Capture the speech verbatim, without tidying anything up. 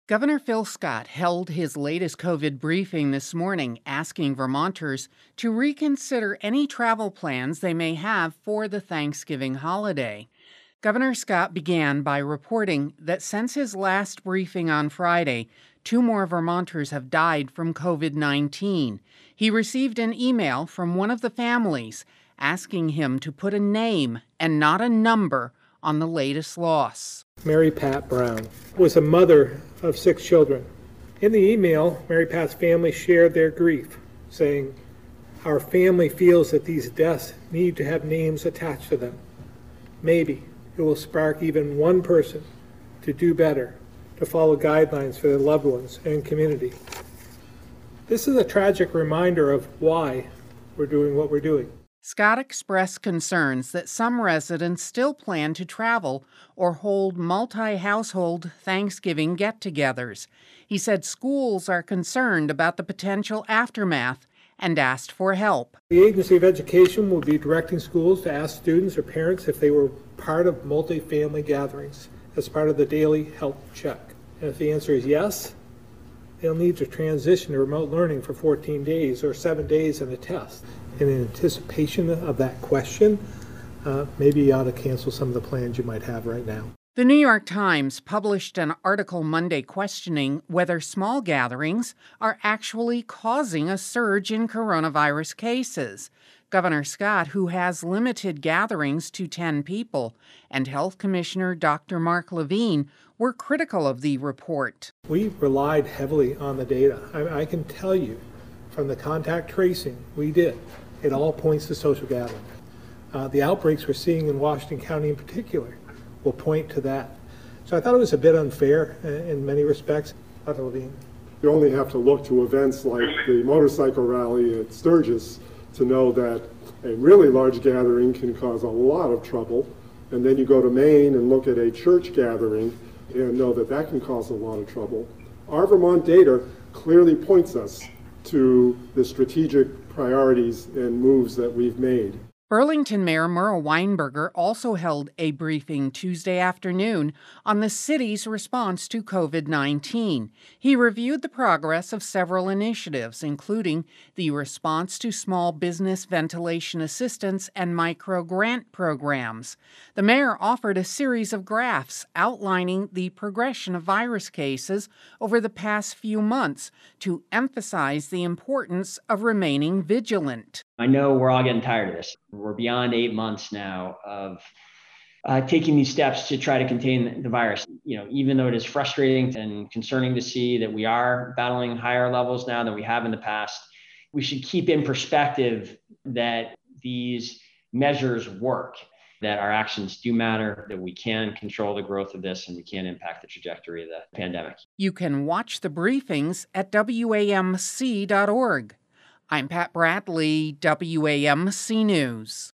Governor Phil Scott held his latest COVID briefing this morning, asking Vermonters to reconsider any travel plans they may have for the Thanksgiving holiday. Governor Scott began by reporting that since his last briefing on Friday, two more Vermonters have died from COVID nineteen. He received an email from one of the families asking him to put a name and not a number on the latest loss. Mary Pat Brown was a mother of six children. In the email, Mary Pat's family shared their grief, saying, "Our family feels that these deaths need to have names attached to them. Maybe it will spark even one person to do better, to follow guidelines for their loved ones and community." This is a tragic reminder of why we're doing what we're doing. Scott expressed concerns that some residents still plan to travel or hold multi-household Thanksgiving get-togethers. He said schools are concerned about the potential aftermath and asked for help. The Agency of Education will be directing schools to ask students or parents if they were part of multi-family gatherings as part of the daily health check. And if the answer is yes, they'll need to transition to remote learning for fourteen days or seven days and a test. In anticipation of that question, uh, maybe you ought to cancel some of the plans you might have right now. The New York Times published an article Monday questioning whether small gatherings are actually causing a surge in coronavirus cases. Governor Scott, who has limited gatherings to ten people, and Health Commissioner Doctor Mark Levine were critical of the report. We relied heavily on the data. I, I can tell you from the contact tracing we did, it all points to social gathering. Uh, the outbreaks we're seeing in Washington County in particular will point to that. So I thought it was a bit unfair uh, in many respects. Doctor Levine. You only have to look to events like the motorcycle rally at Sturgis to know that a really large gathering can cause a lot of trouble. And then you go to Maine and look at a church gathering and know that that can cause a lot of trouble. Our Vermont data clearly points us to the strategic priorities and moves that we've made. Burlington Mayor Merle Weinberger also held a briefing Tuesday afternoon on the city's response to COVID nineteen. He reviewed the progress of several initiatives, including the response to small business ventilation assistance and micro-grant programs. The mayor offered a series of graphs outlining the progression of virus cases over the past few months to emphasize the importance of remaining vigilant. I know we're all getting tired of this. We're beyond eight months now of uh, taking these steps to try to contain the virus. You know, even though it is frustrating and concerning to see that we are battling higher levels now than we have in the past, we should keep in perspective that these measures work, that our actions do matter, that we can control the growth of this and we can impact the trajectory of the pandemic. You can watch the briefings at W A M C dot org. I'm Pat Bradley, W A M C News.